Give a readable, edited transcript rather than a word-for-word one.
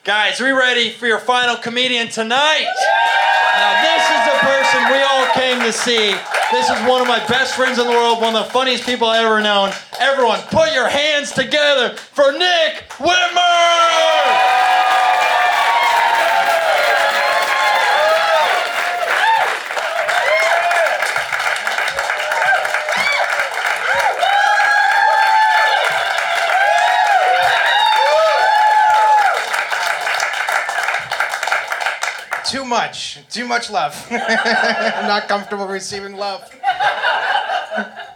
Guys, are we ready for your final comedian tonight? Now, this is the person we all came to see. This is one of my best friends in the world, one of the funniest people I've ever known. Everyone, put your hands together for Nick Whitmer! Too much love. I'm not comfortable receiving love.